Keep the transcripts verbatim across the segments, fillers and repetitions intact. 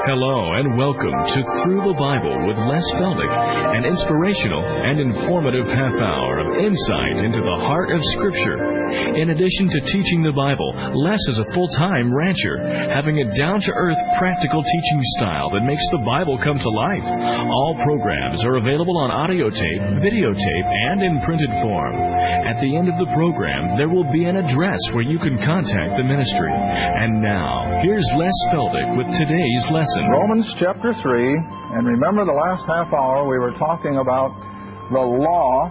Hello and welcome to Through the Bible with Les Feldick, an inspirational and informative half hour of insight into the heart of Scripture. In addition to teaching the Bible, Les is a full-time rancher, having a down-to-earth, practical teaching style that makes the Bible come to life. All programs are available on audio tape, videotape, and in printed form. At the end of the program, there will be an address where you can contact the ministry. And now, here's Les Feldick with today's lesson. Romans chapter three, and remember the last half hour we were talking about the law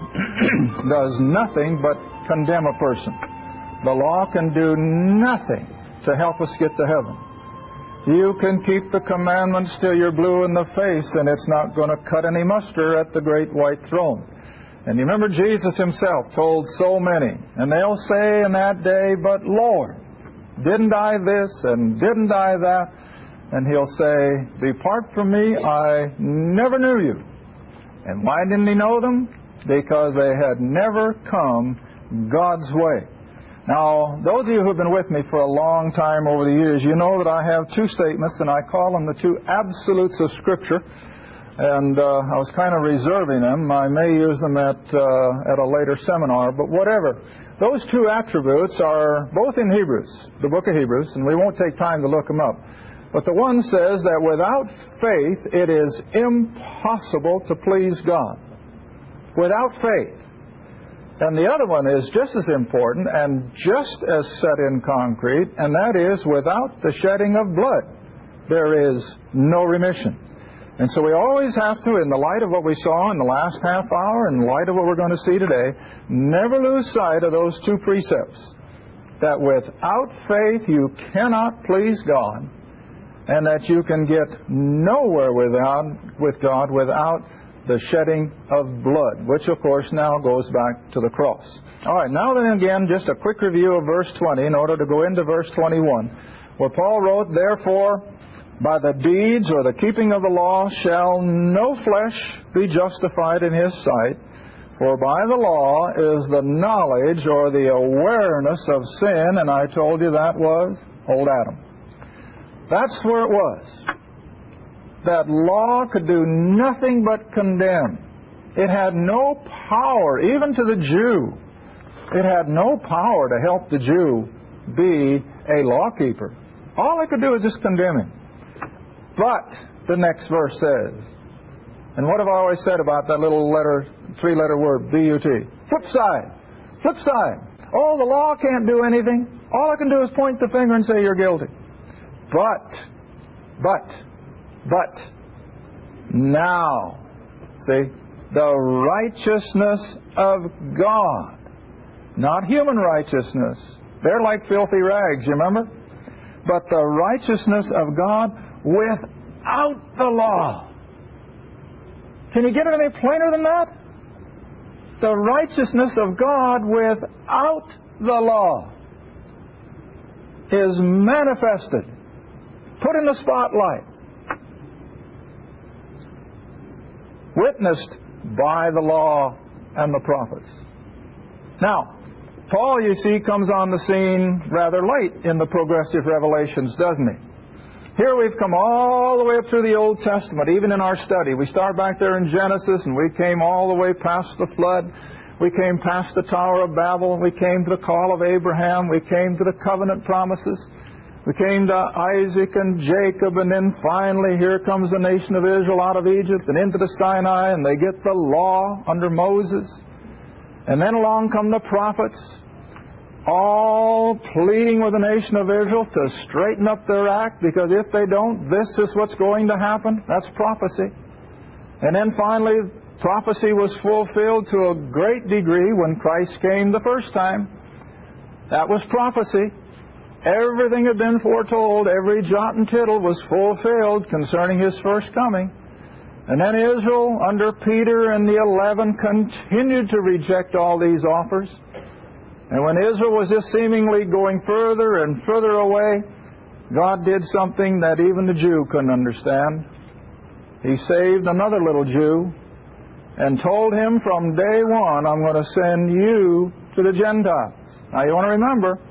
does nothing but condemn a person. The law can do nothing to help us get to heaven. You can keep the commandments till you're blue in the face, and it's not going to cut any muster at the great white throne. And you remember Jesus himself told so many, and they'll say in that day, "But Lord, didn't I this and didn't I that?" And he'll say, "Depart from me, I never knew you." And why didn't he know them? Because they had never come God's way. Now, those of you who have been with me for a long time over the years, you know that I have two statements, and I call them the two absolutes of Scripture. And uh, I was kind of reserving them. I may use them at uh, at a later seminar, but whatever. Those two attributes are both in Hebrews, the book of Hebrews, and we won't take time to look them up. But the one says that without faith it is impossible to please God. Without faith. And the other one is just as important and just as set in concrete, and that is without the shedding of blood, there is no remission. And so we always have to, in the light of what we saw in the last half hour, in the light of what we're going to see today, never lose sight of those two precepts. That without faith you cannot please God, and that you can get nowhere without, with God without the shedding of blood, which of course now goes back to the cross. All right, now then again, just a quick review of verse twenty in order to go into verse twenty-one, where Paul wrote, "Therefore, by the deeds or the keeping of the law shall no flesh be justified in his sight, for by the law is the knowledge or the awareness of sin," and I told you that was old Adam. That's where it was. That law could do nothing but condemn. It had no power, even to the Jew. It had no power to help the Jew be a lawkeeper. All it could do is just condemn him. But, the next verse says, and what have I always said about that little letter, three-letter word, B U T? Flip side. Flip side. Oh, the law can't do anything. All I can do is point the finger and say you're guilty. But, but, but, now, see, the righteousness of God, not human righteousness. They're like filthy rags, you remember? But the righteousness of God without the law. Can you get it any plainer than that? The righteousness of God without the law is manifested, put in the spotlight, witnessed by the law and the prophets. Now, Paul, you see, comes on the scene rather late in the progressive revelations, doesn't he? Here we've come all the way up through the Old Testament, even in our study. We start back there in Genesis, and we came all the way past the flood. We came past the Tower of Babel. We came to the call of Abraham. We came to the covenant promises. We came to Isaac and Jacob, and then finally here comes the nation of Israel out of Egypt and into the Sinai, and they get the law under Moses. And then along come the prophets, all pleading with the nation of Israel to straighten up their act, because if they don't, this is what's going to happen. That's prophecy. And then finally, prophecy was fulfilled to a great degree when Christ came the first time. That was prophecy. Everything had been foretold. Every jot and tittle was fulfilled concerning His first coming. And then Israel, under Peter and the eleven, continued to reject all these offers. And when Israel was just seemingly going further and further away, God did something that even the Jew couldn't understand. He saved another little Jew and told him from day one, "I'm going to send you to the Gentiles." Now you want to remember,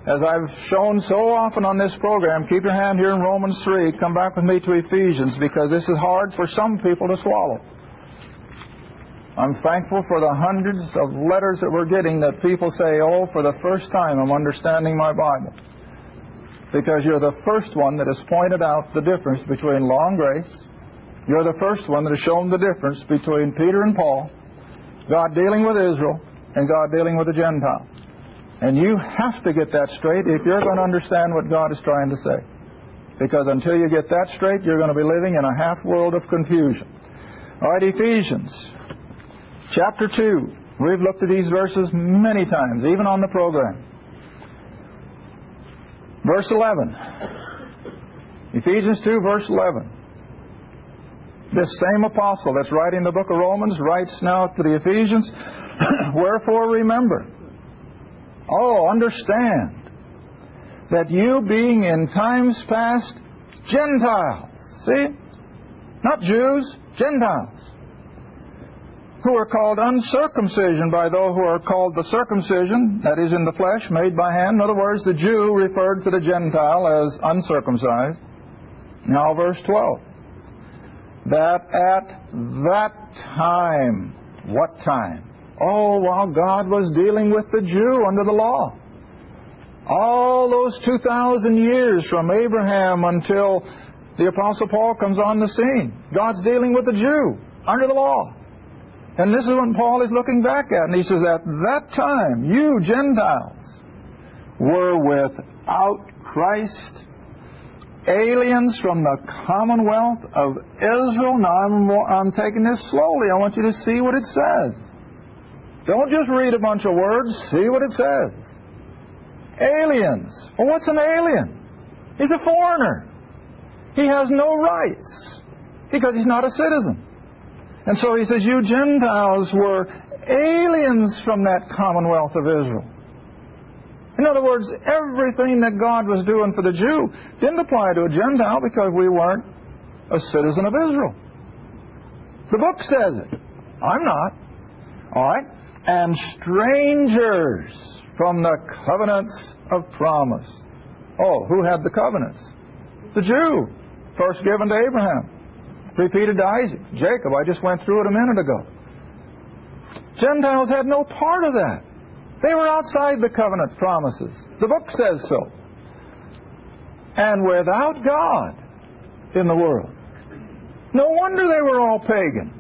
As I've shown so often on this program, keep your hand here in Romans three. Come back with me to Ephesians, because this is hard for some people to swallow. I'm thankful for the hundreds of letters that we're getting that people say, oh, for the first time I'm understanding my Bible. Because you're the first one that has pointed out the difference between law and grace. You're the first one that has shown the difference between Peter and Paul, God dealing with Israel, and God dealing with the Gentiles. And you have to get that straight if you're going to understand what God is trying to say. Because until you get that straight, you're going to be living in a half world of confusion. All right, Ephesians chapter two. We've looked at these verses many times, even on the program. Verse eleven. Ephesians two, verse eleven. This same apostle that's writing the book of Romans writes now to the Ephesians, wherefore remember, oh, understand, that you being in times past Gentiles, see, not Jews, Gentiles, who are called uncircumcision by those who are called the circumcision, that is in the flesh, made by hand. In other words, the Jew referred to the Gentile as uncircumcised. Now verse twelve. That at that time, what time? Oh, while God was dealing with the Jew under the law. All those two thousand years from Abraham until the Apostle Paul comes on the scene. God's dealing with the Jew under the law. And this is what Paul is looking back at. And he says, at that time, you Gentiles were without Christ, aliens from the commonwealth of Israel. Now, I'm, I'm taking this slowly. I want you to see what it says. Don't just read a bunch of words. See what it says. Aliens. Well, what's an alien? He's a foreigner. He has no rights because he's not a citizen. And so he says, you Gentiles were aliens from that commonwealth of Israel. In other words, everything that God was doing for the Jew didn't apply to a Gentile because we weren't a citizen of Israel. The book says it. I'm not. All right? And strangers from the covenants of promise. Oh, who had the covenants? The Jew, first given to Abraham. Repeated to Isaac, Jacob. I just went through it a minute ago. Gentiles had no part of that. They were outside the covenant promises. The book says so. And without God in the world. No wonder they were all pagan.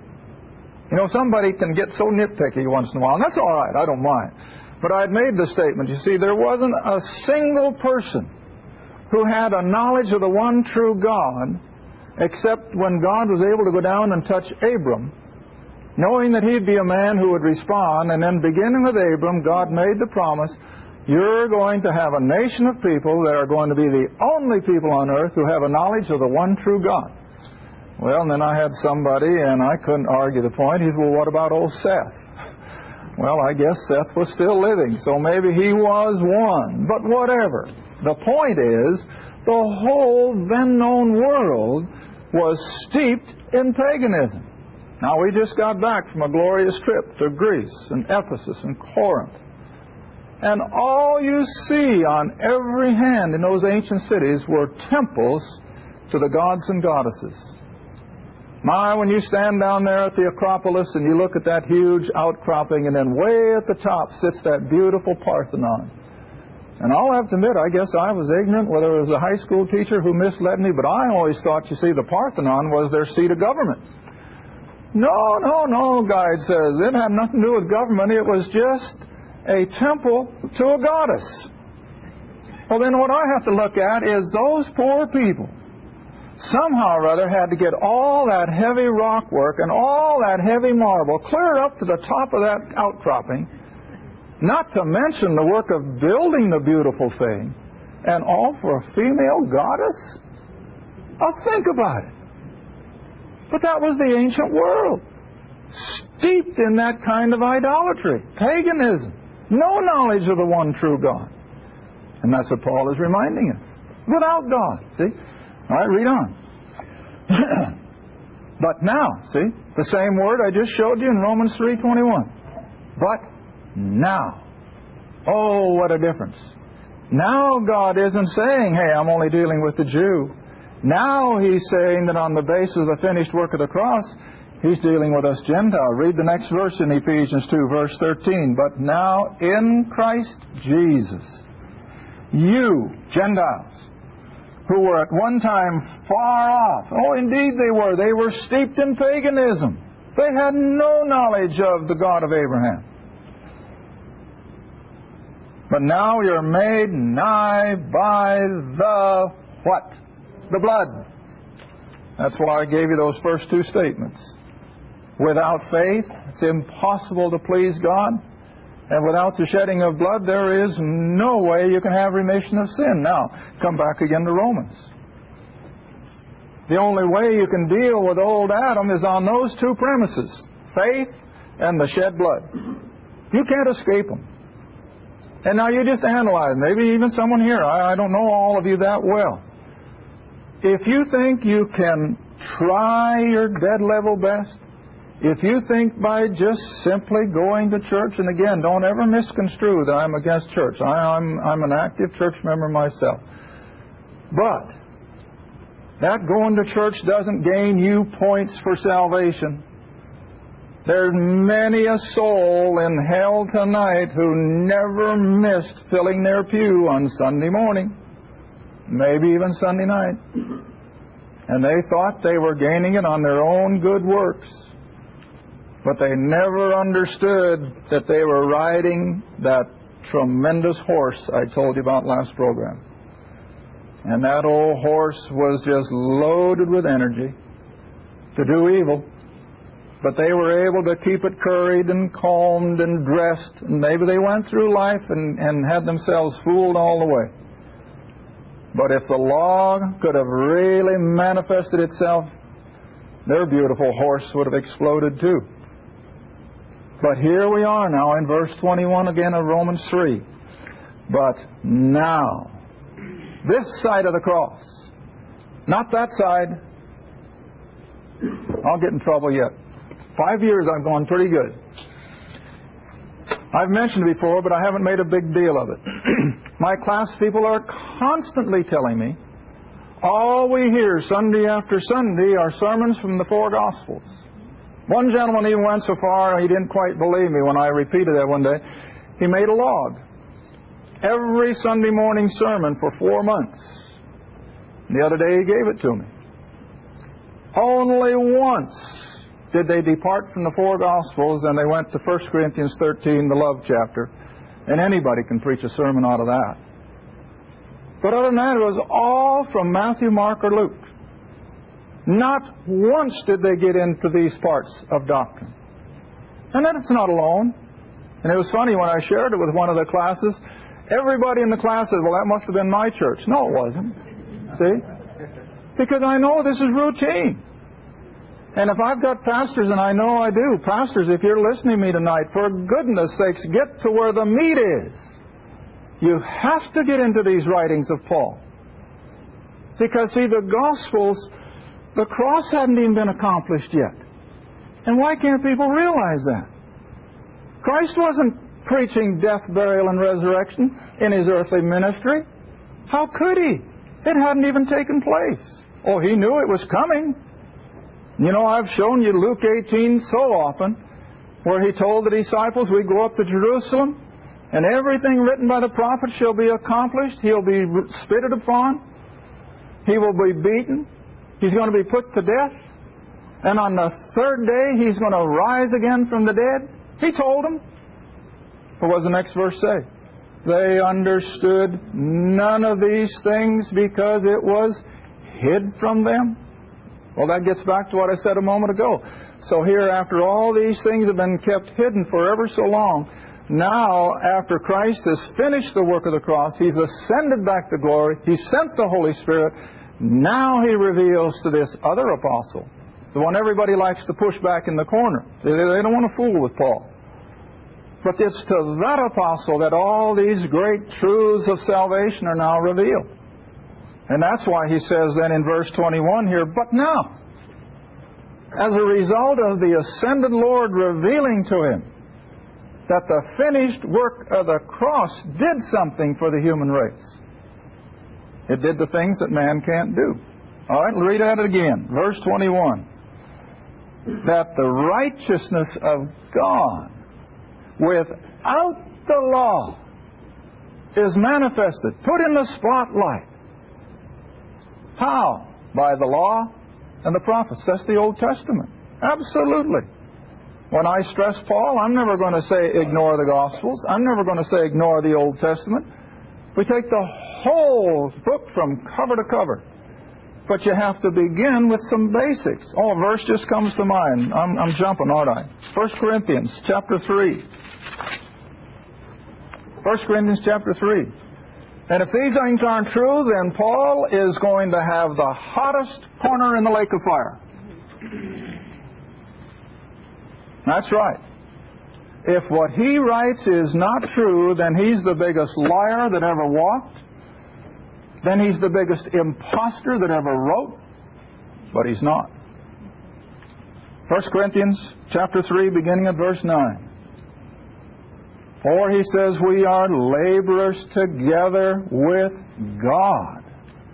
You know, somebody can get so nitpicky once in a while, and that's all right, I don't mind. But I'd made the statement, you see, there wasn't a single person who had a knowledge of the one true God except when God was able to go down and touch Abram, knowing that he'd be a man who would respond, and then beginning with Abram, God made the promise, you're going to have a nation of people that are going to be the only people on earth who have a knowledge of the one true God. Well, and then I had somebody, and I couldn't argue the point. He said, well, what about old Seth? Well, I guess Seth was still living, so maybe he was one. But whatever. The point is, the whole then-known world was steeped in paganism. Now, we just got back from a glorious trip to Greece and Ephesus and Corinth. And all you see on every hand in those ancient cities were temples to the gods and goddesses. My, when you stand down there at the Acropolis and you look at that huge outcropping, and then way at the top sits that beautiful Parthenon. And I'll have to admit, I guess I was ignorant, whether it was a high school teacher who misled me, but I always thought, you see, the Parthenon was their seat of government. No, no, no, guide says. It had nothing to do with government. It was just a temple to a goddess. Well, then what I have to look at is those poor people somehow or other had to get all that heavy rock work and all that heavy marble clear up to the top of that outcropping, not to mention the work of building the beautiful thing, and all for a female goddess? Now think about it. But that was the ancient world, steeped in that kind of idolatry, paganism, no knowledge of the one true God. And that's what Paul is reminding us. Without God, see? All right, read on. But now, see, the same word I just showed you in Romans three twenty-one. But now. Oh, what a difference. Now God isn't saying, hey, I'm only dealing with the Jew. Now He's saying that on the basis of the finished work of the cross, He's dealing with us Gentiles. Read the next verse in Ephesians two, verse thirteen. But now in Christ Jesus, you, Gentiles, who were at one time far off. Oh, indeed they were. They were steeped in paganism. They had no knowledge of the God of Abraham. But now you're made nigh by the what? The blood. That's why I gave you those first two statements. Without faith, it's impossible to please God. And without the shedding of blood, there is no way you can have remission of sin. Now, come back again to Romans. The only way you can deal with old Adam is on those two premises, faith and the shed blood. You can't escape them. And now you just analyze, maybe even someone here, I, I don't know all of you that well. If you think you can try your dead level best, if you think by just simply going to church, and again, don't ever misconstrue that I'm against church. I, I'm, I'm an active church member myself. But that going to church doesn't gain you points for salvation. There's many a soul in hell tonight who never missed filling their pew on Sunday morning, maybe even Sunday night. And they thought they were gaining it on their own good works. But they never understood that they were riding that tremendous horse I told you about last program. And that old horse was just loaded with energy to do evil. But they were able to keep it curried and calmed and dressed. And maybe they went through life and, and had themselves fooled all the way. But if the law could have really manifested itself, their beautiful horse would have exploded too. But here we are now in verse twenty-one again of Romans three. But now, this side of the cross, not that side. I'll get in trouble yet. Five years I've gone pretty good. I've mentioned it before, but I haven't made a big deal of it. My class people are constantly telling me, all we hear Sunday after Sunday are sermons from the four Gospels. One gentleman even went so far, he didn't quite believe me when I repeated that one day. He made a log. Every Sunday morning sermon for four months. The other day he gave it to me. Only once did they depart from the four Gospels, and they went to First Corinthians thirteen, the love chapter. And anybody can preach a sermon out of that. But other than that, it was all from Matthew, Mark, or Luke. Not once did they get into these parts of doctrine. And then it's not alone. And it was funny when I shared it with one of the classes. Everybody in the class said, well, that must have been my church. No, it wasn't. See? Because I know this is routine. And if I've got pastors, and I know I do, pastors, if you're listening to me tonight, for goodness sakes, get to where the meat is. You have to get into these writings of Paul. Because, see, the Gospels, the cross hadn't even been accomplished yet. And why can't people realize that? Christ wasn't preaching death, burial, and resurrection in His earthly ministry. How could He? It hadn't even taken place. Oh, He knew it was coming. You know, I've shown you Luke eighteen so often, where He told the disciples, we go up to Jerusalem, and everything written by the prophets shall be accomplished. He'll be spitted upon. He will be beaten. He's going to be put to death. And on the third day, He's going to rise again from the dead. He told them. But what does the next verse say? They understood none of these things because it was hid from them. Well, that gets back to what I said a moment ago. So here, after all these things have been kept hidden for ever so long, now, after Christ has finished the work of the cross, He's ascended back to glory, He sent the Holy Spirit, now He reveals to this other apostle, the one everybody likes to push back in the corner. They don't want to fool with Paul. But it's to that apostle that all these great truths of salvation are now revealed. And that's why he says then in verse twenty-one here, but now, as a result of the ascended Lord revealing to him that the finished work of the cross did something for the human race. It did the things that man can't do. All right, read that again. Verse twenty-one. That the righteousness of God without the law is manifested, put in the spotlight. How? By the law and the prophets. That's the Old Testament. Absolutely. When I stress Paul, I'm never going to say ignore the Gospels. I'm never going to say ignore the Old Testament. We take the whole book from cover to cover. But you have to begin with some basics. Oh, a verse just comes to mind. I'm, I'm jumping, aren't I? First Corinthians chapter three. First Corinthians chapter three. And if these things aren't true, then Paul is going to have the hottest corner in the lake of fire. That's right. If what he writes is not true, then he's the biggest liar that ever walked. Then he's the biggest imposter that ever wrote. But he's not. First Corinthians chapter three, beginning at verse nine. For he says, we are laborers together with God.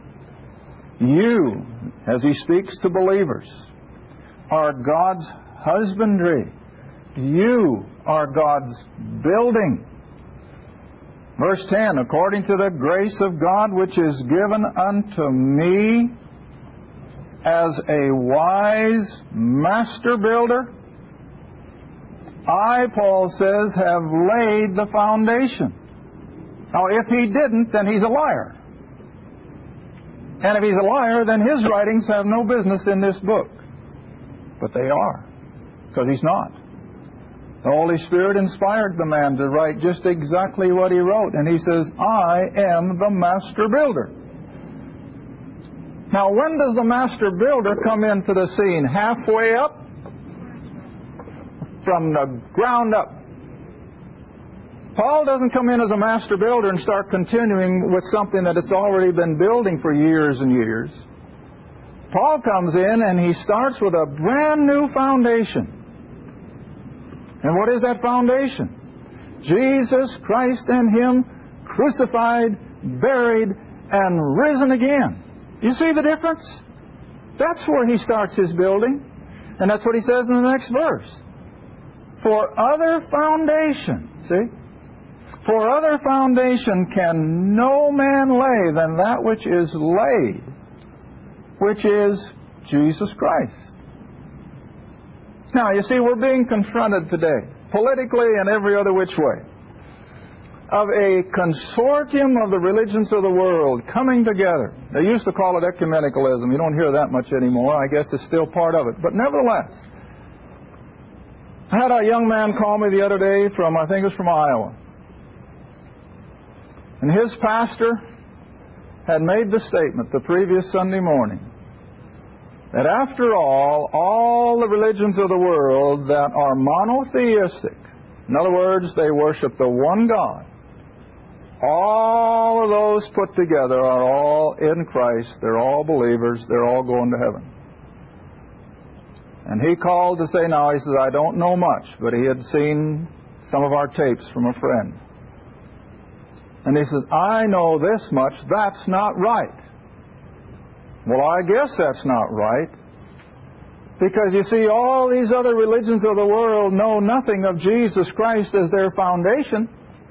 You, as he speaks to believers, are God's husbandry. You are God's building. Verse ten, according to the grace of God which is given unto me as a wise master builder, I, Paul says, have laid the foundation. Now, if he didn't, then he's a liar. And if he's a liar, then his writings have no business in this book. But they are, because he's not. The Holy Spirit inspired the man to write just exactly what he wrote. And he says, I am the master builder. Now, when does the master builder come into the scene? Halfway up? From the ground up. Paul doesn't come in as a master builder and start continuing with something that it's already been building for years and years. Paul comes in and he starts with a brand new foundation. And what is that foundation? Jesus Christ and Him crucified, buried, and risen again. You see the difference? That's where he starts his building. And that's what he says in the next verse. For other foundation, see? For other foundation can no man lay than that which is laid, which is Jesus Christ. Now, you see, we're being confronted today, politically and every other which way, of a consortium of the religions of the world coming together. They used to call it ecumenicalism. You don't hear that much anymore. I guess it's still part of it. But nevertheless, I had a young man call me the other day from, I think it was from Iowa. And his pastor had made the statement the previous Sunday morning that after all, all the religions of the world that are monotheistic, in other words, they worship the one God, all of those put together are all in Christ. They're all believers. They're all going to heaven. And he called to say, now, he says, I don't know much, but he had seen some of our tapes from a friend. And he said, I know this much, that's not right. Well, I guess that's not right. Because you see, all these other religions of the world know nothing of Jesus Christ as their foundation.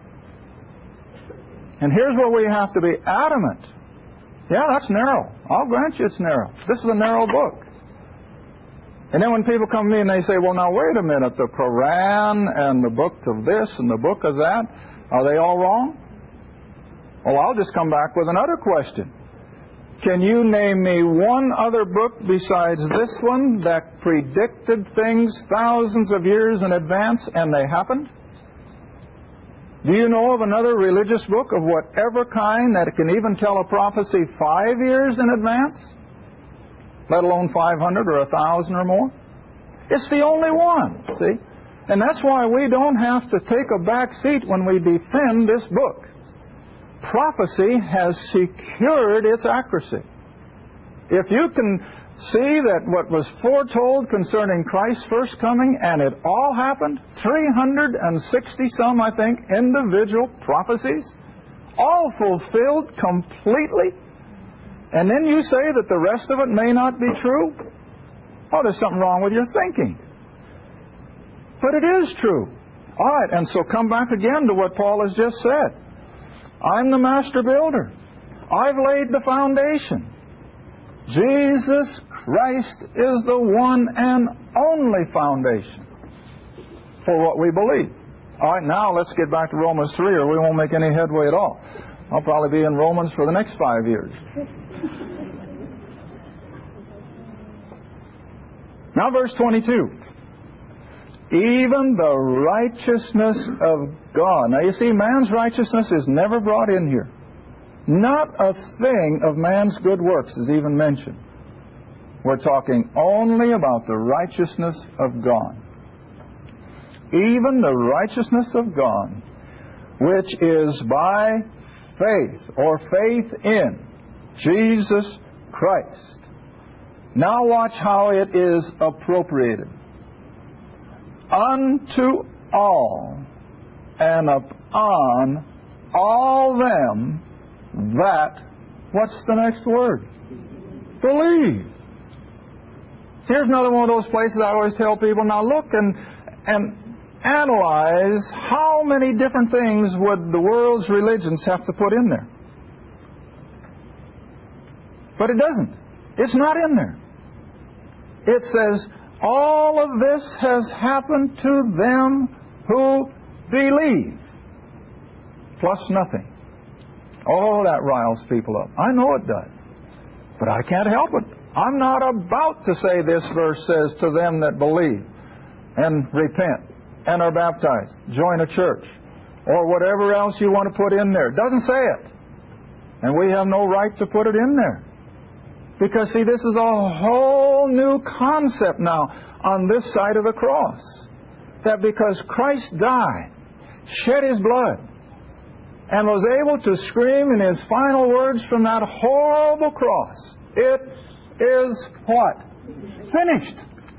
And here's where we have to be adamant. Yeah, that's narrow. I'll grant you it's narrow. This is a narrow book. And then when people come to me and they say, well, now, wait a minute, the Quran and the book of this and the book of that, are they all wrong? Well, I'll just come back with another question. Can you name me one other book besides this one that predicted things thousands of years in advance and they happened? Do you know of another religious book of whatever kind that can even tell a prophecy five years in advance? Let alone five hundred or a thousand or more? It's the only one, see? And that's why we don't have to take a back seat when we defend this book. Prophecy has secured its accuracy. If you can see that what was foretold concerning Christ's first coming, and it all happened, three hundred sixty some, I think, individual prophecies, all fulfilled completely, and then you say that the rest of it may not be true, oh, there's something wrong with your thinking. But it is true. All right, and so come back again to what Paul has just said. I'm the master builder. I've laid the foundation. Jesus Christ is the one and only foundation for what we believe. All right, now let's get back to Romans three, or we won't make any headway at all. I'll probably be in Romans for the next five years. Now verse twenty-two. Even the righteousness of God. Now you see, man's righteousness is never brought in here. Not a thing of man's good works is even mentioned. We're talking only about the righteousness of God. Even the righteousness of God, which is by faith, or faith in Jesus Christ. Now watch how it is appropriated. Unto all, and upon all them that, what's the next word? Believe. Here's another one of those places I always tell people, now look and and analyze how many different things would the world's religions have to put in there. But it doesn't. It's not in there. It says, all of this has happened to them who believe, plus nothing. Oh, that riles people up. I know it does. But I can't help it. I'm not about to say this verse says to them that believe and repent and are baptized, join a church, or whatever else you want to put in there. It doesn't say it. And we have no right to put it in there. Because, see, this is a whole new concept now on this side of the cross. That because Christ died, shed His blood, and was able to scream in His final words from that horrible cross, it is what? Finished.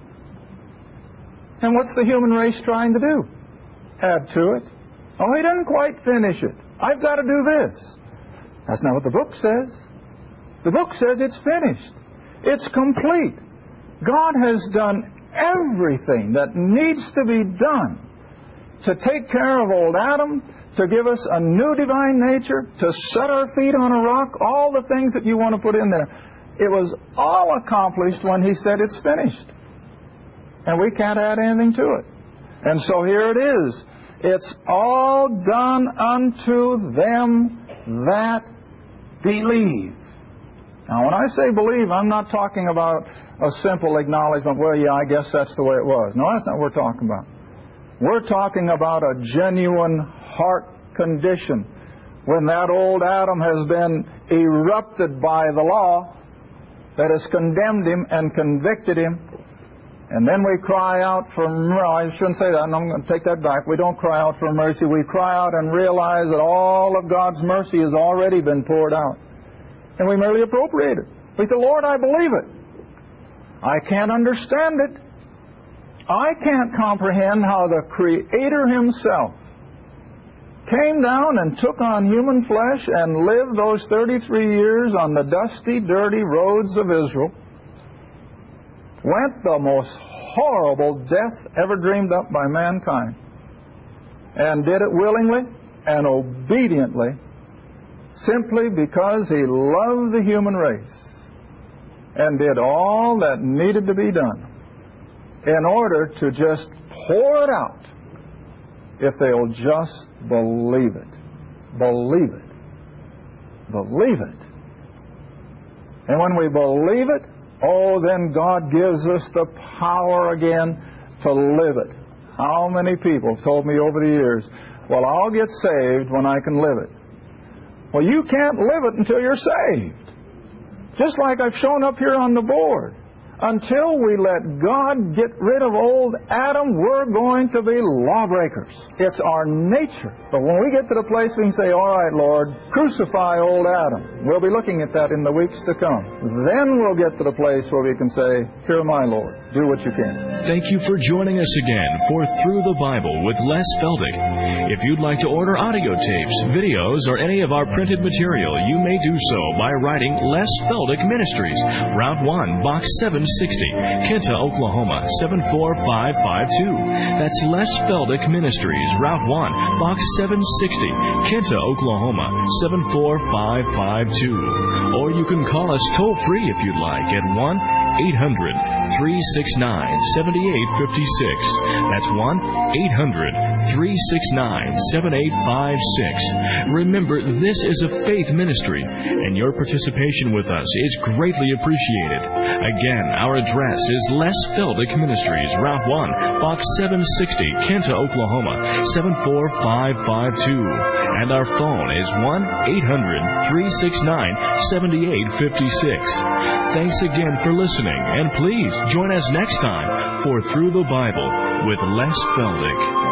And what's the human race trying to do? Add to it. Oh, He didn't quite finish it. I've got to do this. That's not what the book says. The book says it's finished. It's complete. God has done everything that needs to be done to take care of old Adam, to give us a new divine nature, to set our feet on a rock, all the things that you want to put in there. It was all accomplished when He said it's finished. And we can't add anything to it. And so here it is. It's all done unto them that believe. Now, when I say believe, I'm not talking about a simple acknowledgement, well, yeah, I guess that's the way it was. No, that's not what we're talking about. We're talking about a genuine heart condition. When that old Adam has been erupted by the law that has condemned him and convicted him, and then we cry out for mercy. I shouldn't say that, and I'm going to take that back. We don't cry out for mercy. We cry out and realize that all of God's mercy has already been poured out. And we merely appropriate it. We say, Lord, I believe it. I can't understand it. I can't comprehend how the Creator Himself came down and took on human flesh and lived those thirty-three years on the dusty, dirty roads of Israel, went the most horrible death ever dreamed up by mankind, and did it willingly and obediently, simply because He loved the human race and did all that needed to be done in order to just pour it out if they'll just believe it. Believe it. Believe it. And when we believe it, oh, then God gives us the power again to live it. How many people have told me over the years, well, I'll get saved when I can live it. Well, you can't live it until you're saved. Just like I've shown up here on the board. Until we let God get rid of old Adam, we're going to be lawbreakers. It's our nature. But when we get to the place we can say, all right, Lord, crucify old Adam. We'll be looking at that in the weeks to come. Then we'll get to the place where we can say, here, my Lord, do what you can. Thank you for joining us again for Through the Bible with Les Feldick. If you'd like to order audio tapes, videos, or any of our printed material, you may do so by writing Les Feldick Ministries, Route one, Box seven sixty, Kinta, Oklahoma, seven four five five two. That's Les Feldick Ministries, Route one, Box seven sixty, Kinta, Oklahoma, seven four five five two. Or you can call us toll-free if you'd like at one eight hundred, three six nine, seven eight five six. That's one eight hundred, three six nine, seven eight five six. Remember, this is a faith ministry, and your participation with us is greatly appreciated. Again, our address is Les Feldick Ministries, Route one, Box seven sixty, Kinta, Oklahoma, seven four five five two. And our phone is one eight hundred, three six nine, seven eight five six. Thanks again for listening, and please join us next time for Through the Bible with Les Feldick.